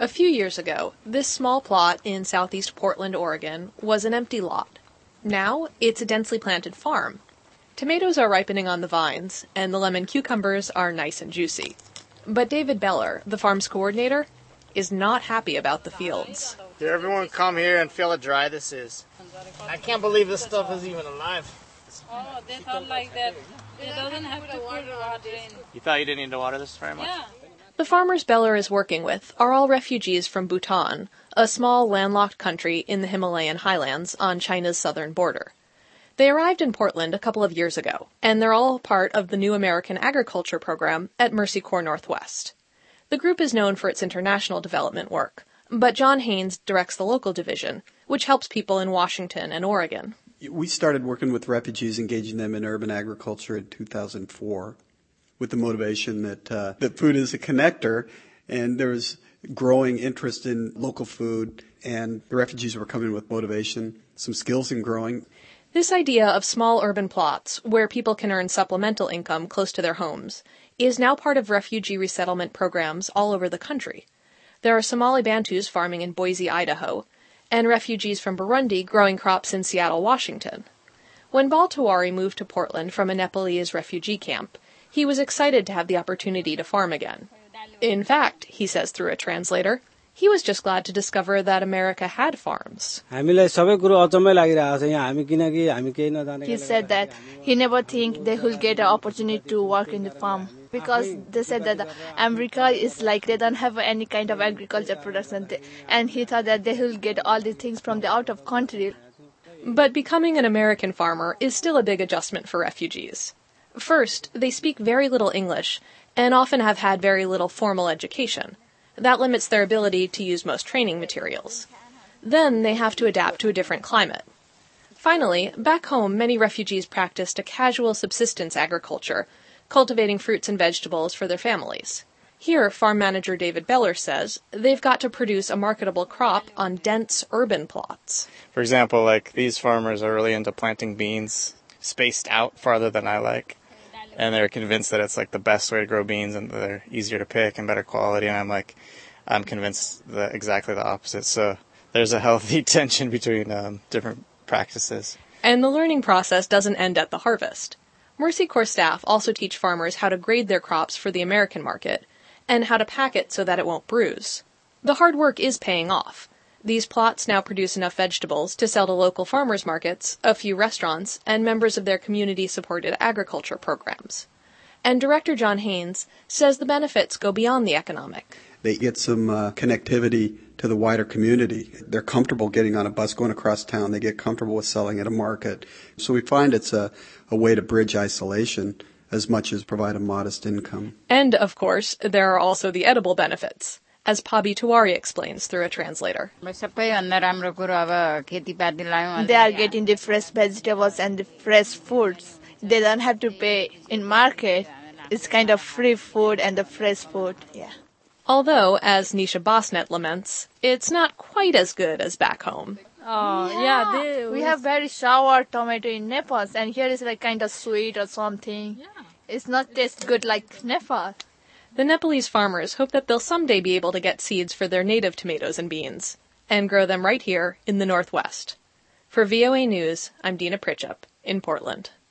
A few years ago, this small plot in southeast Portland, Oregon, was an empty lot. Now, it's a densely planted farm. Tomatoes are ripening on the vines, and the lemon cucumbers are nice and juicy. But David Beller, the farm's coordinator, is not happy about the fields. Did everyone come here and feel how dry this is? I can't believe this stuff is even alive. Oh, they thought like that. They doesn't have to put water in. You thought you didn't need to water this very much? Yeah. The farmers Beller is working with are all refugees from Bhutan, a small landlocked country in the Himalayan highlands on China's southern border. They arrived in Portland a couple of years ago, and they're all part of the new American Agriculture Program at Mercy Corps Northwest. The group is known for its international development work, but John Haynes directs the local division, which helps people in Washington and Oregon. We started working with refugees, engaging them in urban agriculture in 2004. With the motivation that food is a connector, and there's growing interest in local food, and the refugees were coming with motivation, some skills in growing. This idea of small urban plots, where people can earn supplemental income close to their homes, is now part of refugee resettlement programs all over the country. There are Somali Bantus farming in Boise, Idaho, and refugees from Burundi growing crops in Seattle, Washington. When Baltawari moved to Portland from a Nepalese refugee camp, he was excited to have the opportunity to farm again. In fact, he says through a translator, he was just glad to discover that America had farms. He said that he never think they will get an opportunity to work in the farm because they said that America is like they don't have any kind of agriculture production, and he thought that they will get all the things from the out of country. But becoming an American farmer is still a big adjustment for refugees. First, they speak very little English and often have had very little formal education. That limits their ability to use most training materials. Then they have to adapt to a different climate. Finally, back home, many refugees practiced a casual subsistence agriculture, cultivating fruits and vegetables for their families. Here, farm manager David Beller says they've got to produce a marketable crop on dense urban plots. For example, like these farmers are really into planting beans spaced out farther than I like. And they're convinced that it's like the best way to grow beans and they're easier to pick and better quality. And I'm convinced that exactly the opposite. So there's a healthy tension between different practices. And the learning process doesn't end at the harvest. Mercy Corps staff also teach farmers how to grade their crops for the American market and how to pack it so that it won't bruise. The hard work is paying off. These plots now produce enough vegetables to sell to local farmers markets, a few restaurants, and members of their community-supported agriculture programs. And Director John Haynes says the benefits go beyond the economic. They get some connectivity to the wider community. They're comfortable getting on a bus, going across town. They get comfortable with selling at a market. So we find it's a way to bridge isolation as much as provide a modest income. And, of course, there are also the edible benefits, as Pabi Tiwari explains through a translator. They are getting the fresh vegetables and the fresh foods. They don't have to pay in market. It's kind of free food and the fresh food, yeah. Although, as Nisha Bosnet laments, it's not quite as good as back home. Oh, yeah. We have very sour tomato in Nepal, and here is like kind of sweet or something. Yeah. It's not taste good like Nepal. The Nepalese farmers hope that they'll someday be able to get seeds for their native tomatoes and beans, and grow them right here in the Northwest. For VOA News, I'm Dina Pritchett in Portland.